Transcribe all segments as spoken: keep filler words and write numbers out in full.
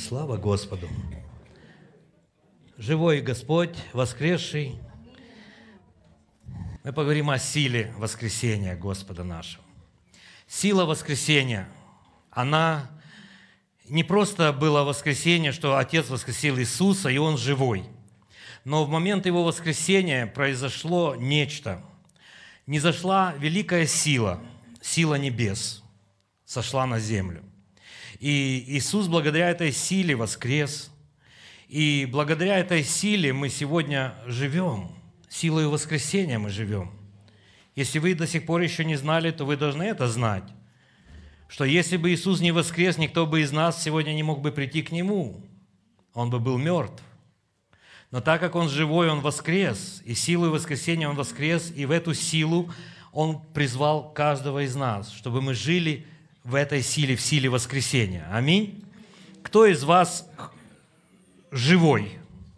Слава Господу! Живой Господь, воскресший. Мы поговорим о силе воскресения Господа нашего. Сила воскресения, она не просто было воскресение, что Отец воскресил Иисуса, и Он живой. Но в момент Его воскресения произошло нечто. Низошла великая сила, сила небес, сошла на землю. И Иисус благодаря этой силе воскрес. И благодаря этой силе мы сегодня живем. Силой воскресения мы живем. Если вы до сих пор еще не знали, то вы должны это знать. Что если бы Иисус не воскрес, никто бы из нас сегодня не мог бы прийти к Нему. Он бы был мертв. Но так как Он живой, Он воскрес. И силой воскресения Он воскрес. И в эту силу Он призвал каждого из нас, чтобы мы жили в этой силе, в силе воскресения. Аминь. Кто из вас живой?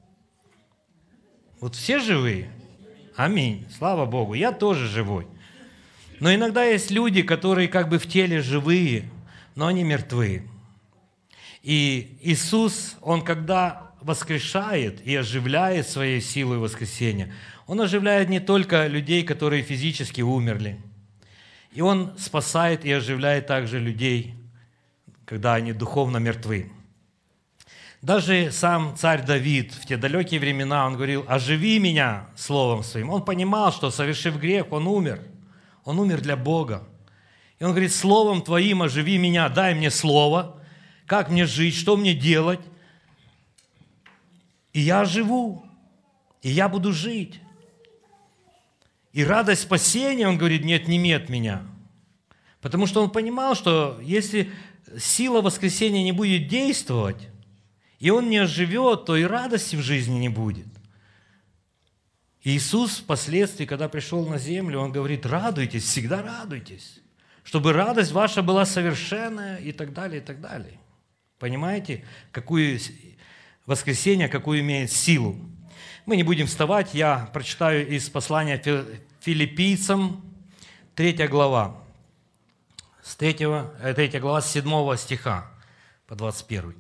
Вот все живые? Аминь. Слава Богу. Я тоже живой. Но иногда есть люди, которые как бы в теле живые, но они мертвы. И Иисус, Он когда воскрешает и оживляет своей силой воскресения, Он оживляет не только людей, которые физически умерли, и Он спасает и оживляет также людей, когда они духовно мертвы. Даже сам царь Давид в те далекие времена, он говорил: «Оживи меня словом своим». Он понимал, что, совершив грех, он умер. Он умер для Бога. И он говорит: «Словом твоим оживи меня, дай мне слово, как мне жить, что мне делать, и я живу, и я буду жить». И радость спасения, он говорит, не отними от меня. Потому что он понимал, что если сила воскресения не будет действовать, и он не оживет, то и радости в жизни не будет. И Иисус впоследствии, когда пришел на землю, Он говорит: радуйтесь, всегда радуйтесь, чтобы радость ваша была совершенная, и так далее, и так далее. Понимаете, какую воскресение, какую имеет силу? Мы не будем вставать, я прочитаю из послания Филиппийцам, третья глава, с третьего, третья глава, с седьмого стиха по двадцать первый.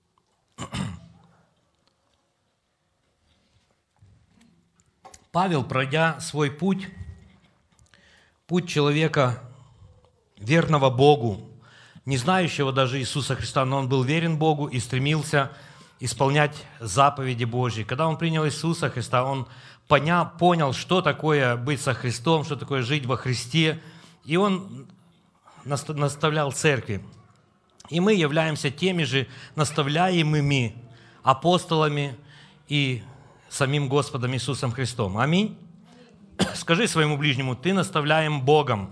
Павел, пройдя свой путь, путь человека, верного Богу, не знающего даже Иисуса Христа, но он был верен Богу и стремился исполнять заповеди Божьи. Когда он принял Иисуса Христа, он понял, понял, что такое быть со Христом, что такое жить во Христе, и он наставлял церкви. И мы являемся теми же наставляемыми апостолами и самим Господом Иисусом Христом. Аминь. Скажи своему ближнему: ты наставляем Богом.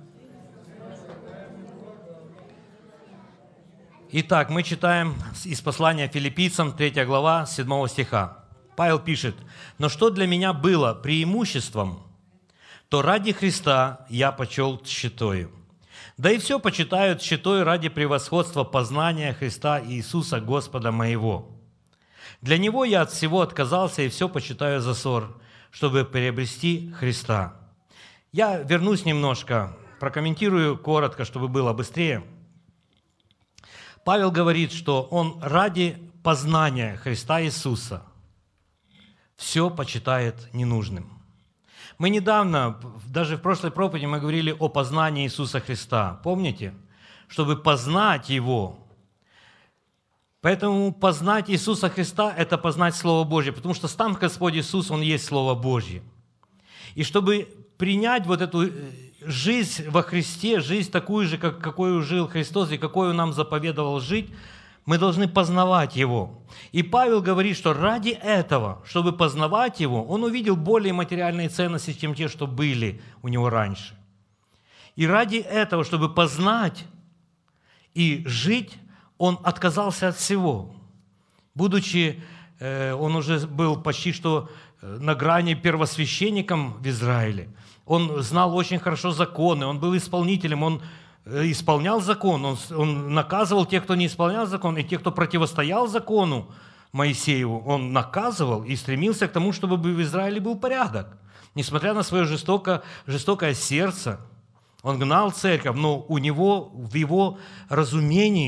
Итак, мы читаем из послания Филиппийцам, третья глава, седьмого стиха. Павел пишет: «Но что для меня было преимуществом, то ради Христа я почел тщетою. Да и все почитают тщетой ради превосходства познания Христа Иисуса Господа моего. Для Него я от всего отказался и все почитаю за ссор, чтобы приобрести Христа». Я вернусь немножко, прокомментирую коротко, чтобы было быстрее. Павел говорит, что он ради познания Христа Иисуса все почитает ненужным. Мы недавно, даже в прошлой проповеди, мы говорили о познании Иисуса Христа. Помните? Чтобы познать Его. Поэтому познать Иисуса Христа – это познать Слово Божье, потому что сам Господь Иисус, Он есть Слово Божье. И чтобы принять вот эту жизнь во Христе, жизнь такую же, как, какую жил Христос и какую Он нам заповедовал жить, мы должны познавать Его. И Павел говорит, что ради этого, чтобы познавать Его, он увидел более материальные ценности, чем те, что были у него раньше. И ради этого, чтобы познать и жить, он отказался от всего. Будучи, э, он уже был почти что на грани первосвященником в Израиле. Он знал очень хорошо законы, он был исполнителем, он исполнял закон, он, он наказывал тех, кто не исполнял закон, и тех, кто противостоял закону Моисееву, он наказывал и стремился к тому, чтобы в Израиле был порядок. Несмотря на свое жестоко, жестокое сердце, он гнал церковь, но у него, в его разумении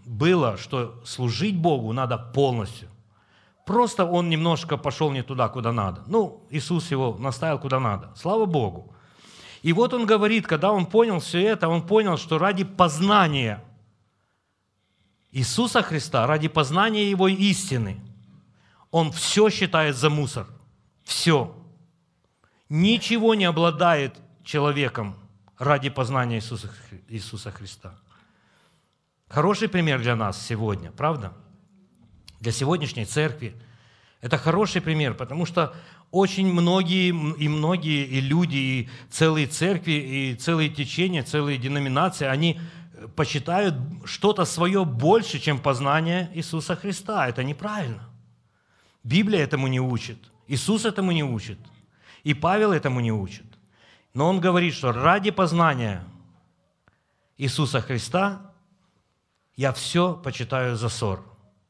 было, что служить Богу надо полностью. Просто он немножко пошел не туда, куда надо. Ну, Иисус его наставил куда надо. Слава Богу. И вот он говорит, когда он понял все это, он понял, что ради познания Иисуса Христа, ради познания Его истины, он все считает за мусор. Все. Ничего не обладает человеком ради познания Иисуса, Иисуса Христа. Хороший пример для нас сегодня, правда? Для сегодняшней церкви. Это хороший пример, потому что очень многие и многие и люди, и целые церкви, и целые течения, целые деноминации, они почитают что-то свое больше, чем познание Иисуса Христа. Это неправильно. Библия этому не учит. Иисус этому не учит. И Павел этому не учит. Но он говорит, что ради познания Иисуса Христа я все почитаю за ссор.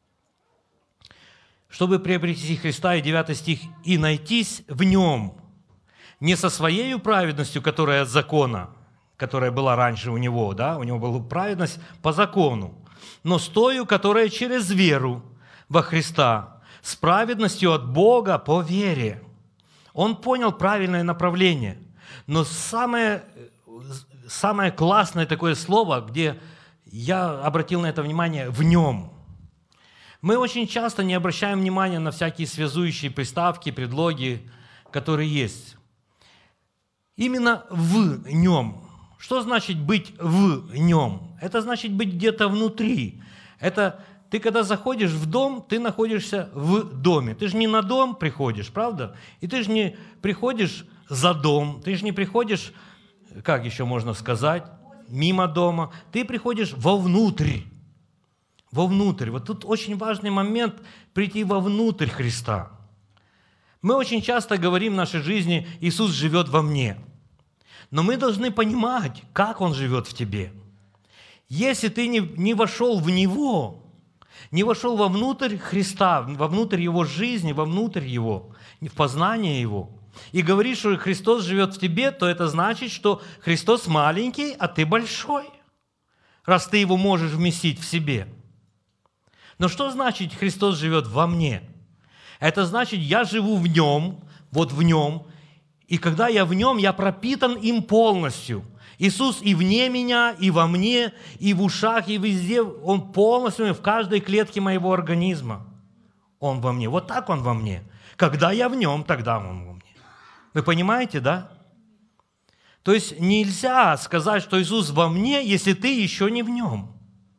Чтобы приобрести Христа, и девятый стих, и найтись в Нем, не со своей праведностью, которая от закона, которая была раньше у Него, да, у Него была праведность по закону, но с тою, которая через веру во Христа, с праведностью от Бога по вере. Он понял правильное направление, но самое, самое классное такое слово, где я обратил на это внимание, в Нем. Мы очень часто не обращаем внимания на всякие связующие приставки, предлоги, которые есть. Именно в Нем. Что значит быть в Нем? Это значит быть где-то внутри. Это ты, когда заходишь в дом, ты находишься в доме. Ты же не на дом приходишь, правда? И ты же не приходишь за дом, ты же не приходишь, как еще можно сказать, мимо дома. Ты приходишь вовнутрь. Вовнутрь. Вот тут очень важный момент прийти вовнутрь Христа. Мы очень часто говорим в нашей жизни, Иисус живет во мне. Но мы должны понимать, как Он живет в тебе. Если ты не, не вошел в Него, не вошел вовнутрь Христа, вовнутрь Его жизни, вовнутрь Его, в познание Его, и говоришь, что Христос живет в тебе, то это значит, что Христос маленький, а ты большой, раз ты Его можешь вместить в себе. Но что значит Христос живет во мне? Это значит, я живу в Нем, вот в Нем, и когда я в Нем, я пропитан им полностью. Иисус и вне меня, и во мне, и в ушах, и везде. Он полностью в каждой клетке моего организма. Он во мне. Вот так Он во мне. Когда я в Нем, тогда Он во мне. Вы понимаете, да? То есть нельзя сказать, что Иисус во мне, если ты еще не в Нем.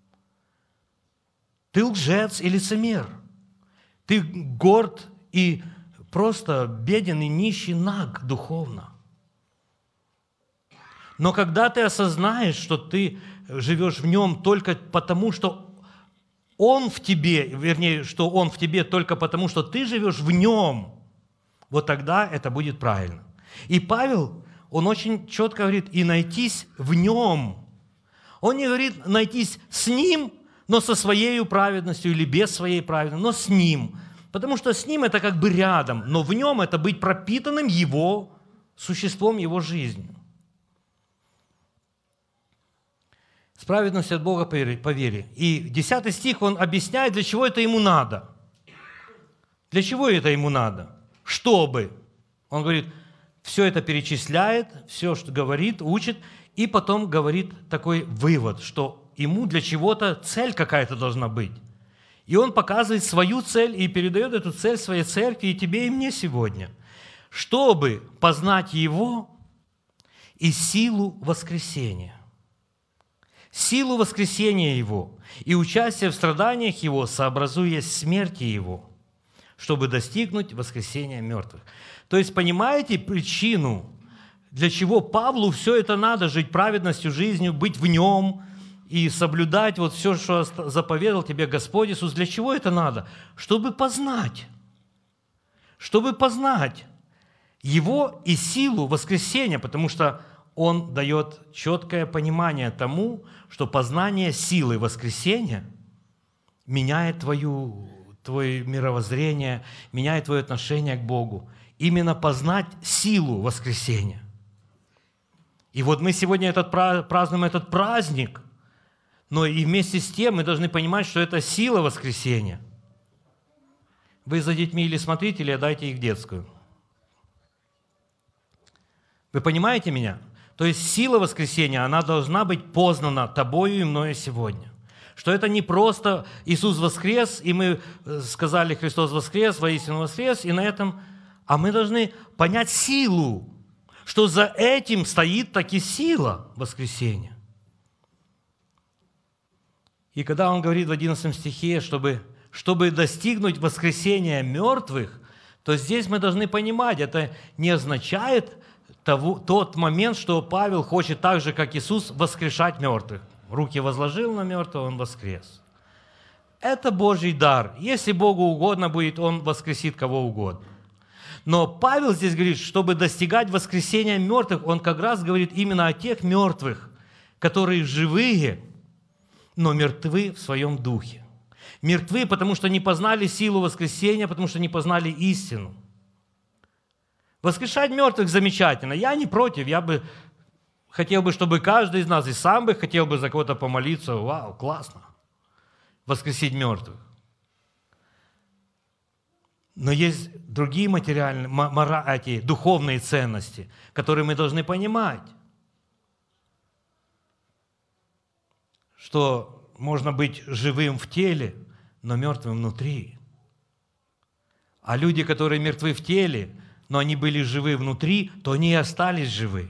Ты лжец и лицемер. Ты горд и просто беден и нищий наг духовно. Но когда ты осознаешь, что ты живешь в Нем только потому, что Он в тебе, вернее, что Он в тебе только потому, что ты живешь в Нем, вот тогда это будет правильно. И Павел, он очень четко говорит, и найтись в Нем. Он не говорит найтись с Ним, но со своей праведностью или без своей праведности, но с Ним. Потому что с Ним это как бы рядом, но в Нем это быть пропитанным Его существом, Его жизнью. С праведностью от Бога по вере. И десятый стих, он объясняет, для чего это ему надо. Для чего это ему надо? Чтобы. Он говорит, все это перечисляет, все, что говорит, учит, и потом говорит такой вывод, что ему для чего-то цель какая-то должна быть. И он показывает свою цель и передает эту цель своей церкви и тебе, и мне сегодня. Чтобы познать Его и силу воскресения. Силу воскресения Его и участие в страданиях Его, сообразуясь смерти Его, чтобы достигнуть воскресения мертвых. То есть, понимаете причину, для чего Павлу все это надо, жить праведностью, жизнью, быть в Нем, и соблюдать вот все, что заповедал тебе Господь Иисус. Для чего это надо? Чтобы познать. Чтобы познать Его и силу воскресения, потому что Он дает четкое понимание тому, что познание силы воскресения меняет твою, твое мировоззрение, меняет твое отношение к Богу. Именно познать силу воскресения. И вот мы сегодня этот, празднуем этот праздник, Но и вместе с тем мы должны понимать, что это сила воскресения. Вы за детьми или смотрите, или отдайте их в детскую. Вы понимаете меня? То есть сила воскресения, она должна быть познана тобою и мною сегодня. Что это не просто Иисус воскрес, и мы сказали, Христос воскрес, воистину воскрес, и на этом... А мы должны понять силу, что за этим стоит таки сила воскресения. И когда он говорит в одиннадцатом стихе, чтобы, чтобы достигнуть воскресения мертвых, то здесь мы должны понимать, это не означает того, тот момент, что Павел хочет так же, как Иисус, воскрешать мертвых. Руки возложил на мертвого, он воскрес. Это Божий дар. Если Богу угодно будет, Он воскресит кого угодно. Но Павел здесь говорит, чтобы достигать воскресения мертвых, он как раз говорит именно о тех мертвых, которые живые, но мертвы в своем духе. Мертвы, потому что не познали силу воскресения, потому что не познали истину. Воскрешать мертвых замечательно. Я не против, я бы хотел бы, чтобы каждый из нас, и сам бы хотел бы за кого-то помолиться. Вау, классно. Воскресить мертвых. Но есть другие материальные, мора, эти духовные ценности, которые мы должны понимать. Что можно быть живым в теле, но мертвым внутри. А люди, которые мертвы в теле, но они были живы внутри, то они и остались живы.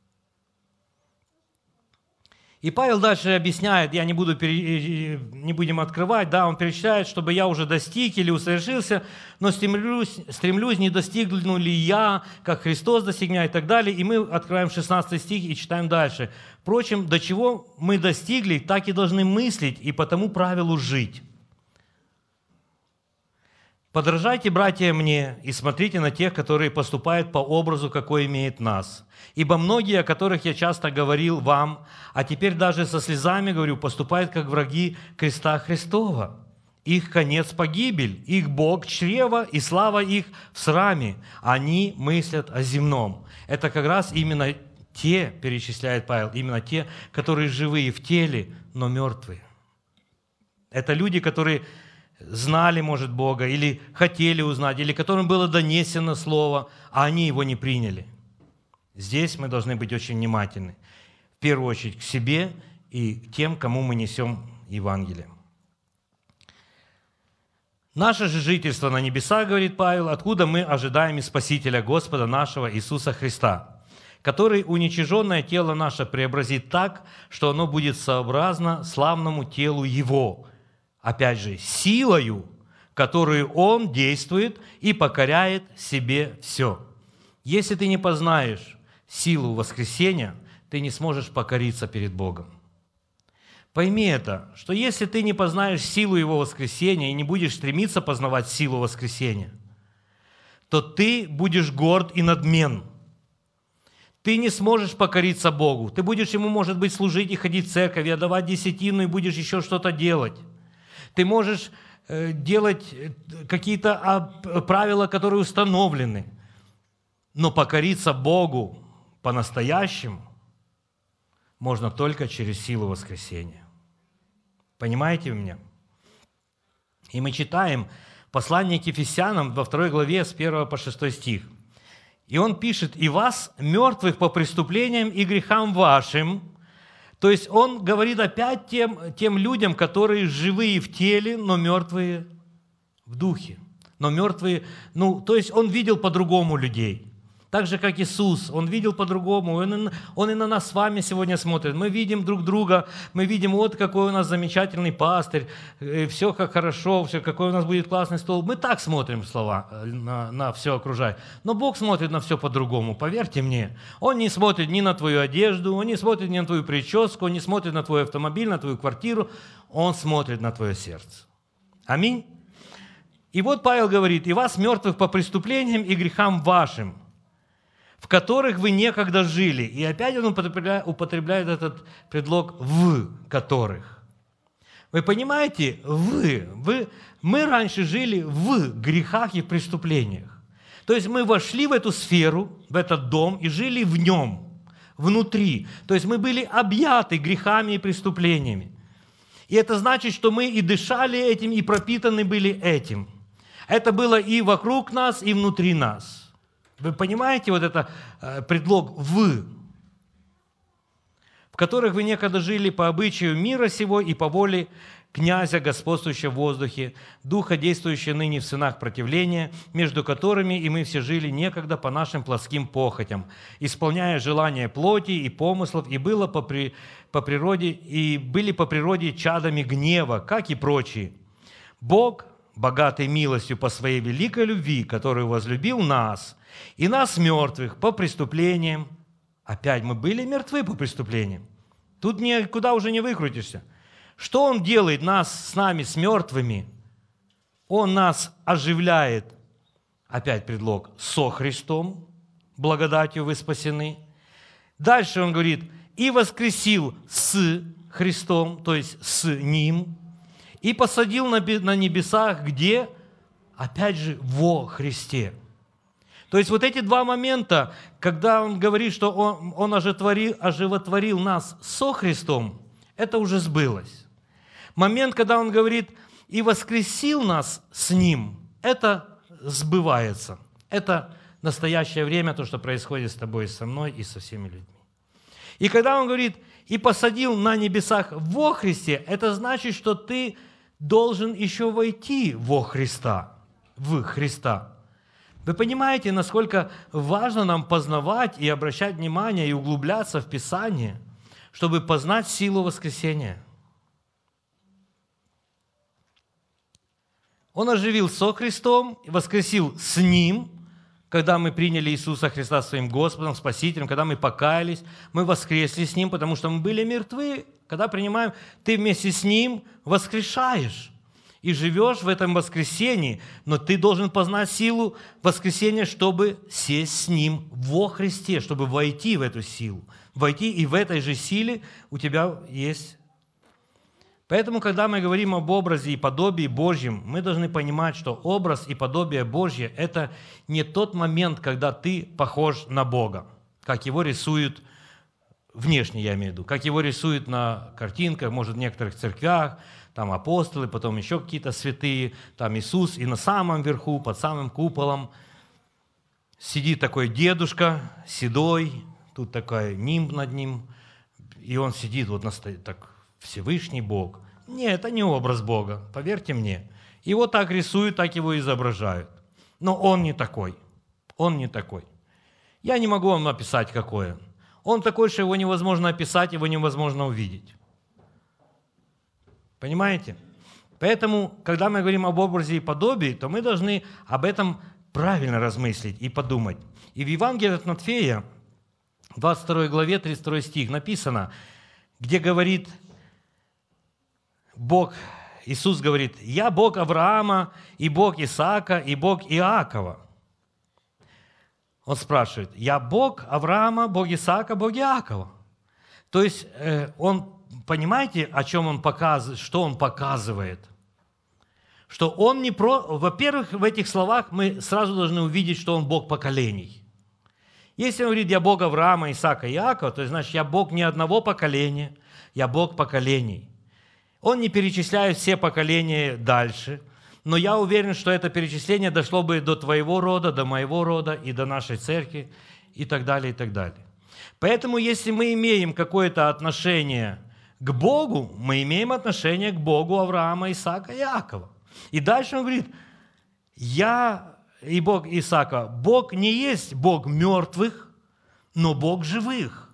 И Павел дальше объясняет, я не, буду, не будем открывать, да, он перечисляет, чтобы я уже достиг или усовершился, но стремлюсь, стремлюсь, не достигну ли я, как Христос достиг меня и так далее. И мы открываем шестнадцатый стих и читаем дальше. Впрочем, до чего мы достигли, так и должны мыслить, и по тому правилу жить. Подражайте, братья, мне, и смотрите на тех, которые поступают по образу, какой имеет нас. Ибо многие, о которых я часто говорил вам, а теперь даже со слезами говорю, поступают как враги креста Христова. Их конец – погибель, их Бог – чрево, и слава их в сраме. Они мыслят о земном. Это как раз именно те, перечисляет Павел, именно те, которые живые в теле, но мертвые. Это люди, которые знали, может, Бога, или хотели узнать, или которым было донесено Слово, а они его не приняли. Здесь мы должны быть очень внимательны. В первую очередь к себе и к тем, кому мы несем Евангелие. Наше же жительство на небесах, говорит Павел, откуда мы ожидаем и Спасителя Господа нашего Иисуса Христа, который уничиженное тело наше преобразит так, что оно будет сообразно славному телу Его, опять же, силою, которую Он действует и покоряет себе все. Если ты не познаешь силу воскресения, ты не сможешь покориться перед Богом. Пойми это, что если ты не познаешь силу Его воскресения и не будешь стремиться познавать силу воскресения, то ты будешь горд и надмен. Ты не сможешь покориться Богу. Ты будешь Ему, может быть, служить и ходить в церковь, и отдавать десятину, и будешь еще что-то делать. Ты можешь делать какие-то правила, которые установлены, но покориться Богу по-настоящему можно только через силу воскресения. Понимаете меня? И мы читаем послание к Ефесянам во второй главе с первого по шестой стих. И он пишет: «И вас, мертвых по преступлениям и грехам вашим». То есть он говорит опять тем, тем людям, которые живые в теле, но мертвые в духе. Но мертвые, ну, то есть он видел по-другому людей. Так же, как Иисус, Он видел по-другому. Он, он и на нас с вами сегодня смотрит. Мы видим друг друга, мы видим, вот какой у нас замечательный пастырь, все как хорошо, все, какой у нас будет классный стол. Мы так смотрим слова на, на все окружающее. Но Бог смотрит на все по-другому, поверьте мне. Он не смотрит ни на твою одежду, Он не смотрит ни на твою прическу, Он не смотрит на твой автомобиль, на твою квартиру. Он смотрит на твое сердце. Аминь. И вот Павел говорит: «И вас, мертвых по преступлениям и грехам вашим, в которых вы некогда жили». И опять он употребляет, употребляет этот предлог «в которых». Вы понимаете? Вы, вы. Мы раньше жили в грехах и в преступлениях. То есть мы вошли в эту сферу, в этот дом и жили в нем, внутри. То есть мы были объяты грехами и преступлениями. И это значит, что мы и дышали этим, и пропитаны были этим. Это было и вокруг нас, и внутри нас. Вы понимаете вот это э, предлог «в», в которых вы некогда жили по обычаю мира сего и по воле князя, господствующего в воздухе, духа, действующего ныне в сынах противления, между которыми и мы все жили некогда по нашим плотским похотям, исполняя желания плоти и помыслов, и, было по, при, по природе, и были по природе чадами гнева, как и прочие. Бог, богатый милостью по своей великой любви, который возлюбил нас, и нас мертвых по преступлениям, опять мы были мертвы по преступлениям, тут никуда уже не выкрутишься. Что Он делает нас с нами, с мертвыми? Он нас оживляет, опять предлог, со Христом, благодатью вы спасены. Дальше Он говорит, и воскресил с Христом, то есть с Ним, и посадил на небесах, где? Опять же, во Христе. То есть вот эти два момента, когда Он говорит, что Он, он оживотворил, оживотворил нас со Христом, это уже сбылось. Момент, когда Он говорит, и воскресил нас с Ним, это сбывается. Это настоящее время, то, что происходит с тобой и со мной, и со всеми людьми. И когда Он говорит, и посадил на небесах во Христе, это значит, что ты должен еще войти во Христа, в Христа. Вы понимаете, насколько важно нам познавать и обращать внимание, и углубляться в Писание, чтобы познать силу воскресения. Он оживил со Христом, воскресил с Ним, когда мы приняли Иисуса Христа своим Господом, Спасителем, когда мы покаялись, мы воскресли с Ним, потому что мы были мертвы. Когда принимаем, ты вместе с Ним воскрешаешь и живешь в этом воскресении, но ты должен познать силу воскресения, чтобы сесть с Ним во Христе, чтобы войти в эту силу. Войти, и в этой же силе у тебя есть. Поэтому, когда мы говорим об образе и подобии Божьем, мы должны понимать, что образ и подобие Божье – это не тот момент, когда ты похож на Бога, как его рисуют, внешне я имею в виду, как его рисуют на картинках, может, в некоторых церквях, там апостолы, потом еще какие-то святые, там Иисус, и на самом верху, под самым куполом, сидит такой дедушка, седой, тут такой нимб над ним, и он сидит вот на так, Всевышний Бог. Нет, это не образ Бога, поверьте мне. Его так рисуют, так его изображают. Но он не такой. Он не такой. Я не могу вам описать, какой он. Он такой, что его невозможно описать, его невозможно увидеть. Понимаете? Поэтому, когда мы говорим об образе и подобии, то мы должны об этом правильно размыслить и подумать. И в Евангелии от Матфея, двадцать второй главе, тридцать второй стих написано, где говорит Бог, Иисус говорит, «Я Бог Авраама, и Бог Исаака, и Бог Иакова». Он спрашивает, «Я Бог Авраама, Бог Исаака, Бог Иакова». То есть он, понимаете, о чем он показывает, что он показывает? Что он не про... Во-первых, в этих словах мы сразу должны увидеть, что он Бог поколений. Если он говорит, «Я Бог Авраама, Исаака, Иакова», то значит, я Бог не одного поколения, я Бог поколений. Он не перечисляет все поколения дальше, но я уверен, что это перечисление дошло бы до твоего рода, до моего рода и до нашей церкви и так далее, и так далее. Поэтому, если мы имеем какое-то отношение к Богу, мы имеем отношение к Богу Авраама, Исаака и Иакова. И дальше он говорит, я и Бог Исаака, Бог не есть Бог мертвых, но Бог живых.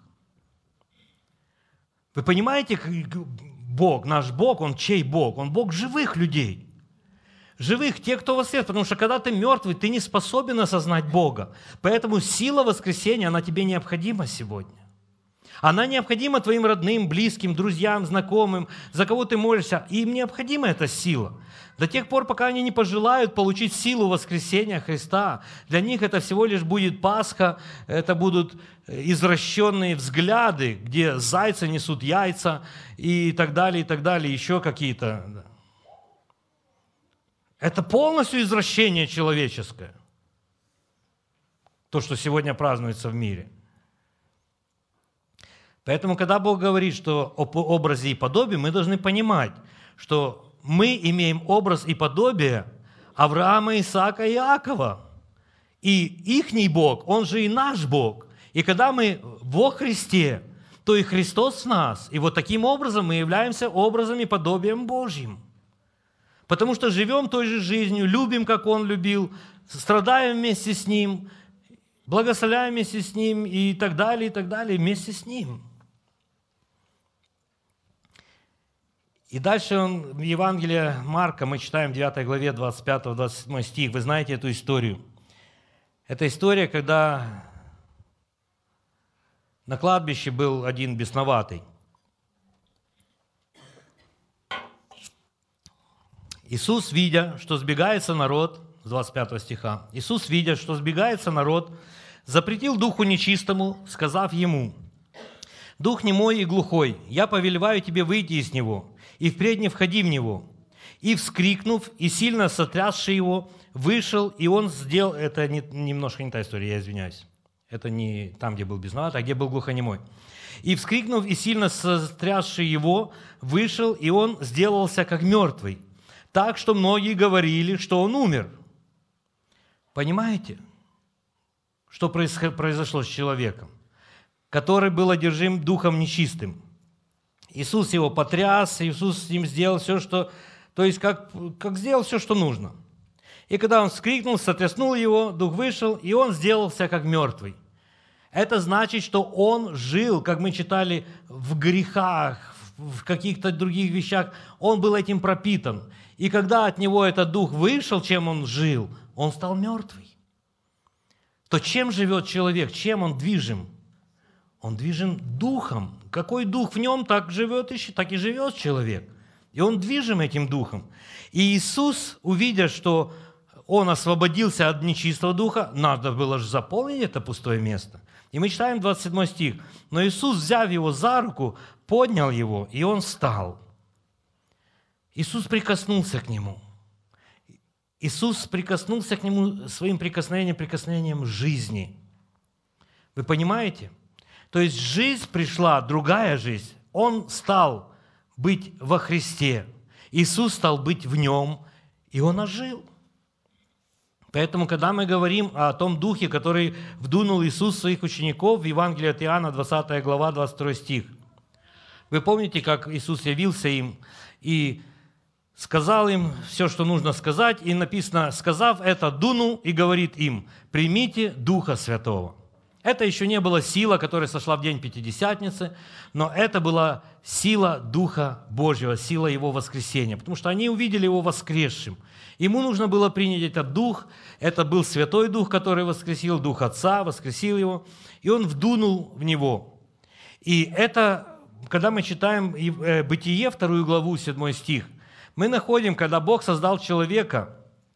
Вы понимаете, Бог, наш Бог, Он чей Бог? Он Бог живых людей. Живых, тех, кто воскрес. Потому что когда ты мертвый, ты не способен осознать Бога. Поэтому сила воскресения, она тебе необходима сегодня. Она необходима твоим родным, близким, друзьям, знакомым, за кого ты молишься. Им необходима эта сила. До тех пор, пока они не пожелают получить силу воскресения Христа. Для них это всего лишь будет Пасха, это будут извращенные взгляды, где зайцы несут яйца и так далее, и так далее, еще какие-то. Это полностью извращение человеческое. То, что сегодня празднуется в мире. Поэтому, когда Бог говорит, что об образе и подобии, мы должны понимать, что мы имеем образ и подобие Авраама, Исаака и Иакова. И ихний Бог, Он же и наш Бог. И когда мы во Христе, то и Христос в нас. И вот таким образом мы являемся образом и подобием Божьим. Потому что живем той же жизнью, любим, как Он любил, страдаем вместе с Ним, благословляем вместе с Ним и так далее, и так далее, вместе с Ним. И дальше он, в Евангелии Марка, мы читаем в девятой главе, двадцать пятый двадцать седьмой стих, вы знаете эту историю. Это история, когда на кладбище был один бесноватый. Иисус, видя, что сбегается народ, с двадцать пятого стиха, Иисус, видя, что сбегается народ, запретил духу нечистому, сказав ему: «Дух немой и глухой, я повелеваю тебе выйти из него, и впредь не входи в него». И, вскрикнув, и сильно сотрясший его, вышел, и он сделал... Это не, немножко не та история, я извиняюсь. Это не там, где был безноватый, а где был глухонемой. «И, вскрикнув, и сильно сотрясший его, вышел, и он сделался как мертвый, так что многие говорили, что он умер». Понимаете, что произошло с человеком, который был одержим духом нечистым? Иисус его потряс, Иисус с ним сделал все, что... То есть, как, как сделал все, что нужно. И когда он вскрикнул, сотряснул его, дух вышел, и он сделался как мертвый. Это значит, что он жил, как мы читали, в грехах, в каких-то других вещах. Он был этим пропитан. И когда от него этот дух вышел, чем он жил, он стал мертвый. То чем живет человек, чем он движим? Он движим духом. Какой дух в нем, так живет, так и живет человек. И он движим этим духом. И Иисус, увидя, что он освободился от нечистого духа, надо было же заполнить это пустое место. И мы читаем двадцать седьмой стих. «Но Иисус, взяв его за руку, поднял его, и он встал». Иисус прикоснулся к нему. Иисус прикоснулся к нему своим прикосновением, прикосновением жизни. Вы понимаете? То есть жизнь пришла, другая жизнь. Он стал быть во Христе. Иисус стал быть в нем, и он ожил. Поэтому, когда мы говорим о том духе, который вдунул Иисус в своих учеников, в Евангелии от Иоанна, двадцатая глава, двадцать второй стих. Вы помните, как Иисус явился им и сказал им все, что нужно сказать, и написано: сказав это, дунул и говорит им: примите Духа Святого. Это еще не была сила, которая сошла в день Пятидесятницы, но это была сила Духа Божьего, сила Его воскресения, потому что они увидели Его воскресшим. Ему нужно было принять этот Дух, это был Святой Дух, который воскресил, Дух Отца, воскресил Его, и Он вдунул в Него. И это, когда мы читаем Бытие, вторую главу, седьмой стих, мы находим, когда Бог создал человека,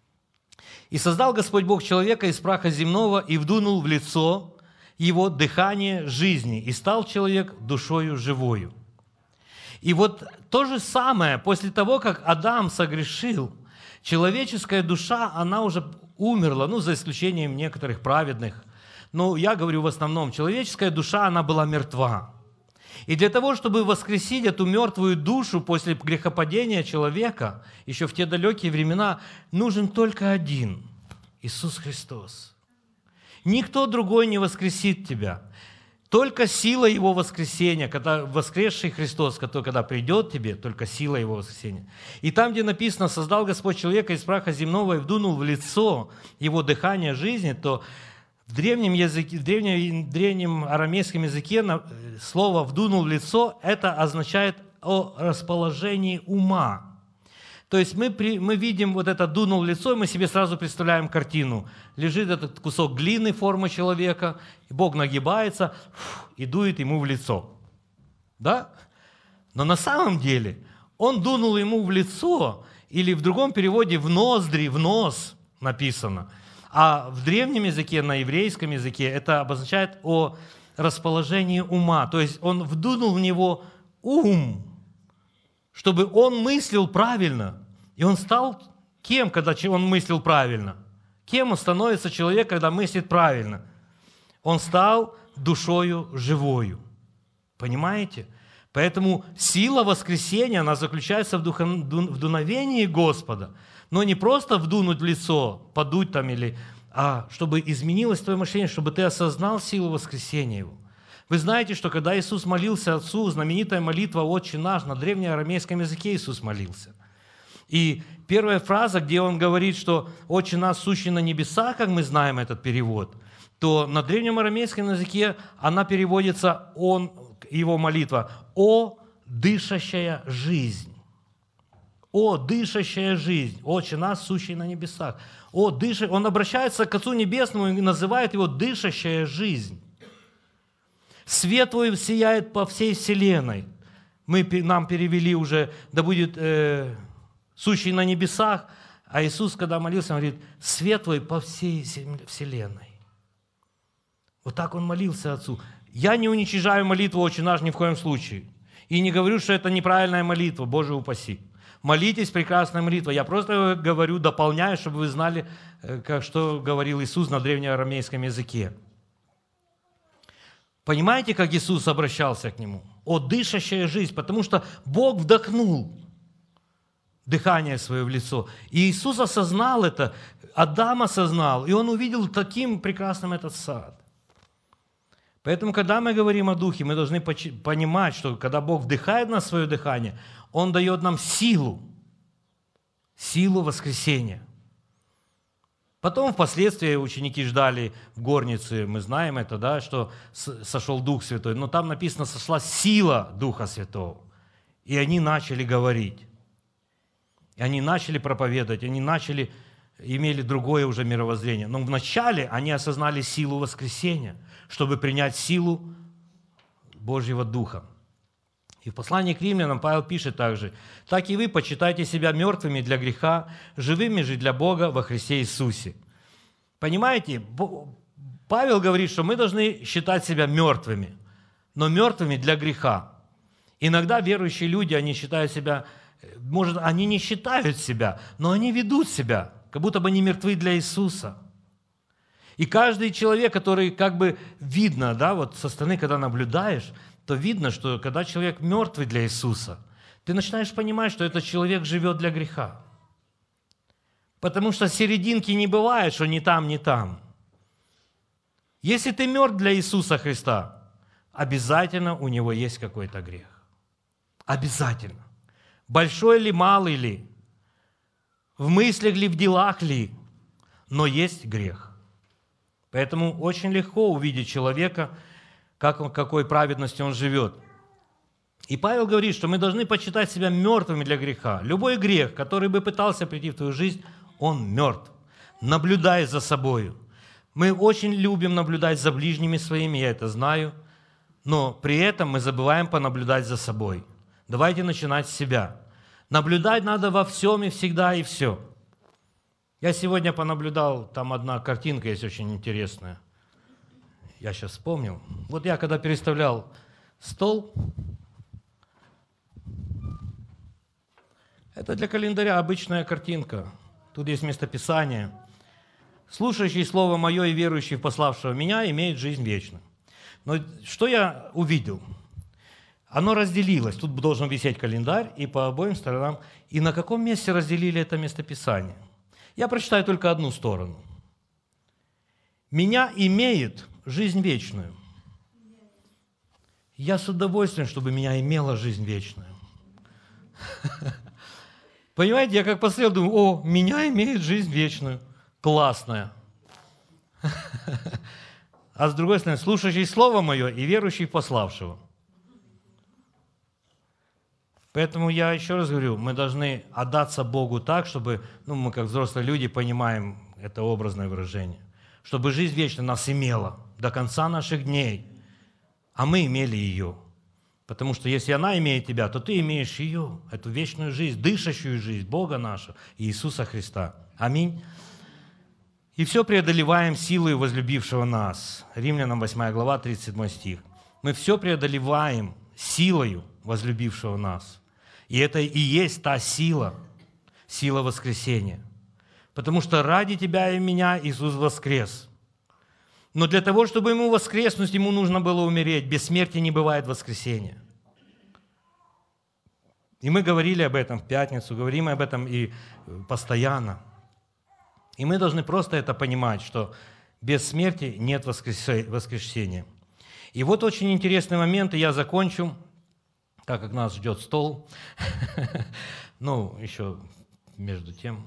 и создал Господь Бог человека из праха земного, и вдунул в лицо его дыхание жизни, и стал человек душою живою. И вот то же самое, после того, как Адам согрешил, человеческая душа, она уже умерла, ну, за исключением некоторых праведных. Но я говорю в основном, человеческая душа, она была мертва. И для того, чтобы воскресить эту мертвую душу после грехопадения человека, еще в те далекие времена, нужен только один – Иисус Христос. Никто другой не воскресит тебя. Только сила Его воскресения, когда воскресший Христос, который, когда придет тебе, только сила Его воскресения. И там, где написано: «Создал Господь человека из праха земного и вдунул в лицо Его дыхание жизни», то в древнем, языке, в древнем, древнем арамейском языке слово «вдунул в лицо» это означает о расположении ума. То есть мы, при, мы видим вот это «дунул в лицо», и мы себе сразу представляем картину. Лежит этот кусок глины формы человека, и Бог нагибается и дует ему в лицо. Да? Но на самом деле Он дунул ему в лицо, или в другом переводе «в ноздри», «в нос» написано. А в древнем языке, на еврейском языке, это обозначает о расположении ума. То есть Он вдунул в него ум, чтобы он мыслил правильно. И он стал кем, когда он мыслил правильно? Кем он становится человек, когда мыслит правильно? Он стал душою живою. Понимаете? Поэтому сила воскресения, она заключается в, духов... в дуновении Господа. Но не просто вдунуть в лицо, подуть там, или, а чтобы изменилось твое мышление, чтобы ты осознал силу воскресения Его. Вы знаете, что когда Иисус молился Отцу, знаменитая молитва «Отче наш», на древнеарамейском языке Иисус молился. И первая фраза, где Он говорит, что «Отче наш, сущий на небесах», как мы знаем этот перевод, то на древнем арамейском языке она переводится, он, его молитва, «О дышащая жизнь». «О дышащая жизнь». «Отче наш, сущий на небесах». «О дыша...» Он обращается к Отцу Небесному и называет его «дышащая жизнь». «Свет Твой сияет по всей вселенной». Мы, нам перевели уже, да будет э, «сущий на небесах», а Иисус, когда молился, Он говорит, «Свет Твой по всей вселенной». Вот так Он молился Отцу. Я не уничижаю молитву «Отче наш» ни в коем случае. И не говорю, что это неправильная молитва, Боже упаси. Молитесь, прекрасная молитва. Я просто говорю, дополняю, чтобы вы знали, как, что говорил Иисус на древнеарамейском языке. Понимаете, как Иисус обращался к Нему? О, дышащая жизнь, потому что Бог вдохнул дыхание свое в лицо. И Иисус осознал это, Адам осознал, и он увидел таким прекрасным этот сад. Поэтому, когда мы говорим о Духе, мы должны понимать, что когда Бог вдыхает на свое дыхание, Он дает нам силу, силу воскресения. Потом впоследствии ученики ждали в горнице, мы знаем это, да, что сошел Дух Святой, но там написано, сошла сила Духа Святого. И они начали говорить, и они начали проповедовать, они начали, имели другое уже мировоззрение. Но вначале они осознали силу воскресения, чтобы принять силу Божьего Духа. И в послании к римлянам Павел пишет также, «Так и вы почитайте себя мертвыми для греха, живыми же для Бога во Христе Иисусе». Понимаете, Павел говорит, что мы должны считать себя мертвыми, но мертвыми для греха. Иногда верующие люди, они считают себя, может, они не считают себя, но они ведут себя, как будто бы они мертвы для Иисуса. И каждый человек, который как бы видно, да, вот со стороны, когда наблюдаешь, то видно, что когда человек мертвый для Иисуса, ты начинаешь понимать, что этот человек живет для греха. Потому что серединки не бывает, что ни там, ни там. Если ты мертв для Иисуса Христа, обязательно у него есть какой-то грех. Обязательно. Большой ли, малый ли, в мыслях ли, в делах ли, но есть грех. Поэтому очень легко увидеть человека, как он, какой праведностью он живет. И Павел говорит, что мы должны почитать себя мертвыми для греха. Любой грех, который бы пытался прийти в твою жизнь, он мертв. Наблюдай за собою. Мы очень любим наблюдать за ближними своими, я это знаю, но при этом мы забываем понаблюдать за собой. Давайте начинать с себя. Наблюдать надо во всем и всегда и все. Я сегодня понаблюдал, там одна картинка есть очень интересная. Я сейчас вспомнил. Вот я когда переставлял стол, это для календаря обычная картинка. Тут есть местописание. «Слушающий Слово Мое и верующий в пославшего Меня имеет жизнь вечную». Но что я увидел? Оно разделилось. Тут должен висеть календарь, и по обоим сторонам. И на каком месте разделили это местописание? Я прочитаю только одну сторону. «Меня имеет жизнь вечную». Я с удовольствием, чтобы меня имела жизнь вечную. Понимаете, я как посмотрел, думаю, о, меня имеет жизнь вечную. Классная. А с другой стороны, слушающий Слово Мое и верующий в пославшего. Поэтому я еще раз говорю, мы должны отдаться Богу так, чтобы, ну, мы как взрослые люди понимаем это образное выражение, чтобы жизнь вечная нас имела до конца наших дней, а мы имели ее. Потому что если она имеет тебя, то ты имеешь ее, эту вечную жизнь, дышащую жизнь Бога нашего, Иисуса Христа. Аминь. И все преодолеваем силой возлюбившего нас. Римлянам восьмая глава, тридцать седьмой стих. Мы все преодолеваем силою возлюбившего нас. И это и есть та сила, сила воскресения. Потому что ради тебя и меня Иисус воскрес. Но для того, чтобы ему воскреснуть, ему нужно было умереть. Без смерти не бывает воскресения. И мы говорили об этом в пятницу, говорим об этом и постоянно. И мы должны просто это понимать, что без смерти нет воскресения. И вот очень интересный момент, и я закончу, так как нас ждет стол. Ну, еще между тем.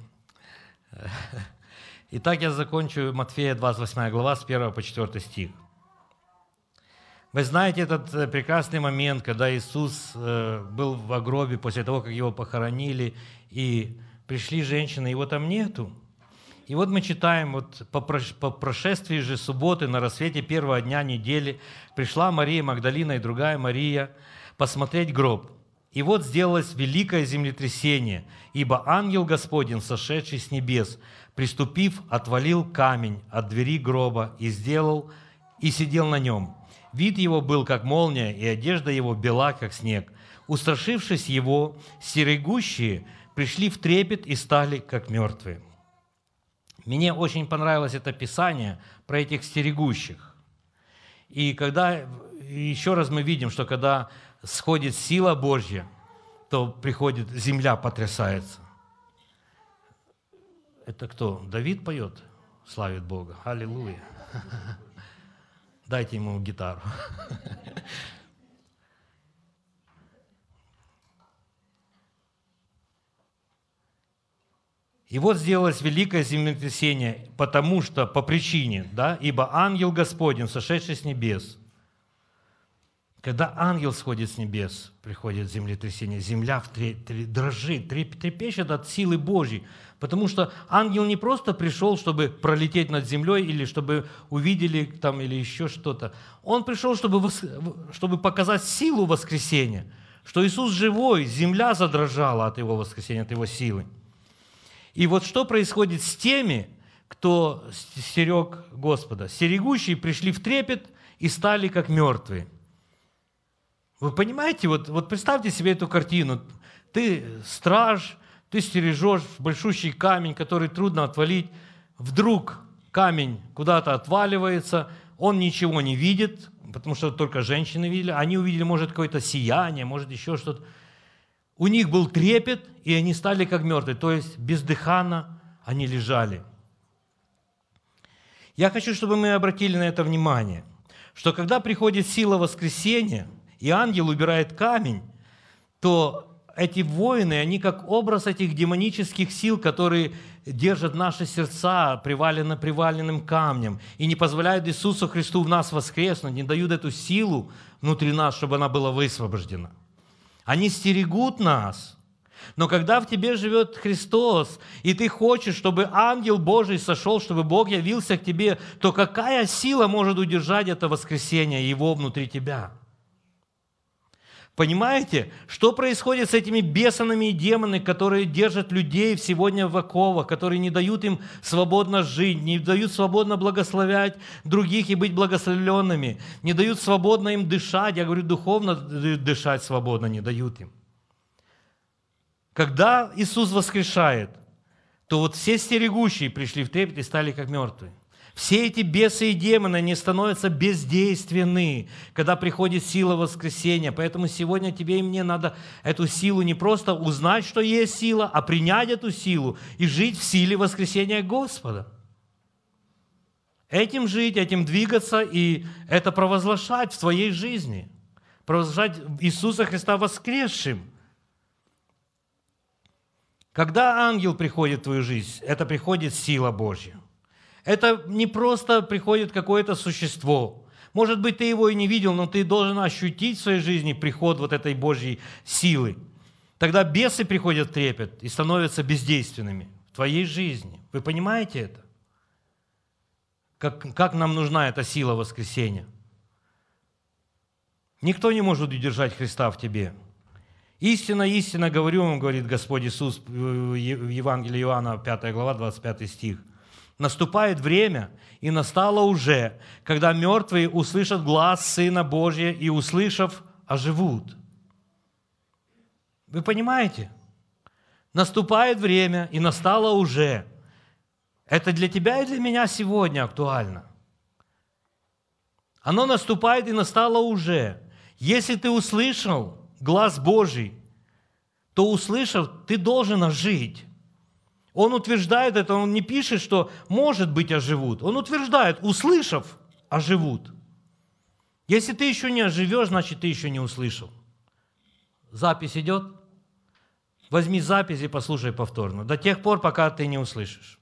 Итак, я закончу Матфея двадцать восьмая глава с первого по четвёртый стих. Вы знаете этот прекрасный момент, когда Иисус был в гробе после того, как его похоронили, и пришли женщины, его там нету. И вот мы читаем, вот по прошествии же субботы на рассвете первого дня недели пришла Мария Магдалина и другая Мария посмотреть гроб. И вот сделалось великое землетрясение, ибо ангел Господень, сошедший с небес, приступив, отвалил камень от двери гроба и сделал, и сидел на нем. Вид его был, как молния, и одежда его бела, как снег. Устрашившись его, стерегущие пришли в трепет и стали, как мертвые. Мне очень понравилось это Писание про этих стерегущих. И когда, еще раз мы видим, что когда сходит сила Божья, то приходит, земля потрясается. Это кто? Давид поет? Славит Бога. Аллилуйя. Дайте ему гитару. И вот сделалось великое землетрясение, потому что, по причине, да, ибо ангел Господень, сошедший с небес. Когда ангел сходит с небес, приходит землетрясение, земля дрожит, трепещет от силы Божьей, потому что ангел не просто пришел, чтобы пролететь над землей или чтобы увидели там или еще что-то. Он пришел, чтобы, чтобы показать силу воскресения, что Иисус живой, земля задрожала от Его воскресения, от Его силы. И вот что происходит с теми, кто стерег Господа? Стерегущие пришли в трепет и стали как мертвые. Вы понимаете, вот, вот представьте себе эту картину. Ты страж, ты стережешь большущий камень, который трудно отвалить. Вдруг камень куда-то отваливается, он ничего не видит, потому что только женщины видели. Они увидели, может, какое-то сияние, может, еще что-то. У них был трепет, и они стали как мертвые, то есть бездыханно они лежали. Я хочу, чтобы мы обратили на это внимание, что когда приходит сила воскресения, и ангел убирает камень, то эти воины, они как образ этих демонических сил, которые держат наши сердца приваленно приваленным камнем и не позволяют Иисусу Христу в нас воскреснуть, не дают эту силу внутри нас, чтобы она была высвобождена. Они стерегут нас. Но когда в тебе живет Христос, и ты хочешь, чтобы ангел Божий сошел, чтобы Бог явился к тебе, то какая сила может удержать это воскресение Его внутри тебя? Понимаете, что происходит с этими бесами и демонами, которые держат людей сегодня в оковах, которые не дают им свободно жить, не дают свободно благословлять других и быть благословленными, не дают свободно им дышать, я говорю, духовно дышать свободно не дают им. Когда Иисус воскрешает, то вот все стерегущие пришли в трепет и стали как мертвые. Все эти бесы и демоны, они становятся бездейственны, когда приходит сила воскресения. Поэтому сегодня тебе и мне надо эту силу не просто узнать, что есть сила, а принять эту силу и жить в силе воскресения Господа. Этим жить, этим двигаться, и это провозглашать в твоей жизни. Провозглашать Иисуса Христа воскресшим. Когда ангел приходит в твою жизнь, это приходит сила Божья. Это не просто приходит какое-то существо. Может быть, ты его и не видел, но ты должен ощутить в своей жизни приход вот этой Божьей силы. Тогда бесы приходят в трепет и становятся бездейственными в твоей жизни. Вы понимаете это? Как, как нам нужна эта сила воскресения? Никто не может удержать Христа в тебе. Истинно, истинно говорю вам, говорит Господь Иисус в Евангелии Иоанна, пятая глава, двадцать пятый стих. Наступает время, и настало уже, когда мертвые услышат глас Сына Божия и, услышав, оживут. Вы понимаете? Наступает время, и настало уже. Это для тебя и для меня сегодня актуально. Оно наступает и настало уже. Если ты услышал глаз Божий, то, услышав, ты должен ожить. Он утверждает это, он не пишет, что может быть оживут. Он утверждает, услышав, оживут. Если ты еще не оживешь, значит, ты еще не услышал. Запись идет? Возьми запись и послушай повторно. До тех пор, пока ты не услышишь.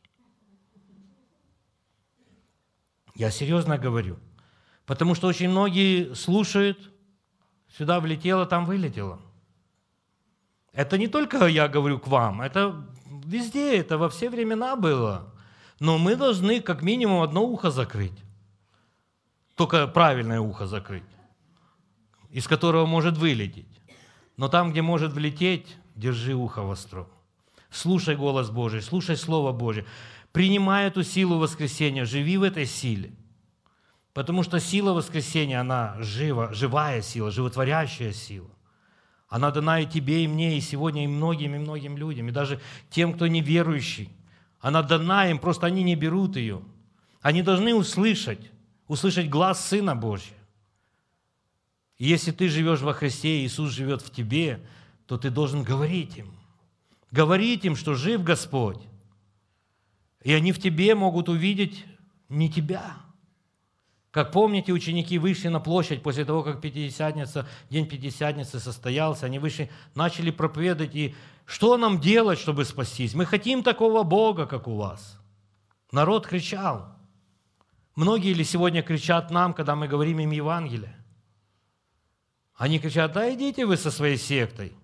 Я серьезно говорю. Потому что очень многие слушают, сюда влетело, там вылетело. Это не только я говорю к вам, это везде, это во все времена было. Но мы должны как минимум одно ухо закрыть. Только правильное ухо закрыть, из которого может вылететь. Но там, где может влететь, держи ухо востро. Слушай голос Божий, слушай Слово Божие. Принимай эту силу воскресения, живи в этой силе. Потому что сила воскресения, она жива, живая сила, животворящая сила. Она дана и тебе, и мне, и сегодня, и многим, и многим людям, и даже тем, кто неверующий. Она дана им, просто они не берут ее. Они должны услышать, услышать глас Сына Божьего. И если ты живешь во Христе, и Иисус живет в тебе, то ты должен говорить им. Говорить им, что жив Господь. И они в тебе могут увидеть не тебя. Как помните, ученики вышли на площадь после того, как Пятидесятница, день Пятидесятницы состоялся, они вышли, начали проповедовать, и что нам делать, чтобы спастись? Мы хотим такого Бога, как у вас. Народ кричал. Многие ли сегодня кричат нам, когда мы говорим им Евангелие? Они кричат: да идите вы со своей сектой.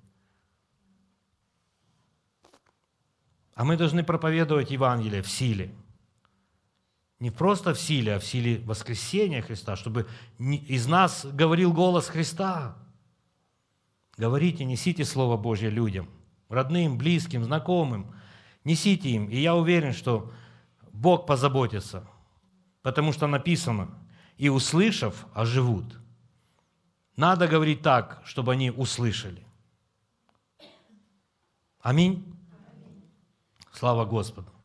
А мы должны проповедовать Евангелие в силе. Не просто в силе, а в силе воскресения Христа, чтобы из нас говорил голос Христа. Говорите, несите Слово Божье людям, родным, близким, знакомым. Несите им. И я уверен, что Бог позаботится, потому что написано: и услышав, оживут. Надо говорить так, чтобы они услышали. Аминь. Слава Господу.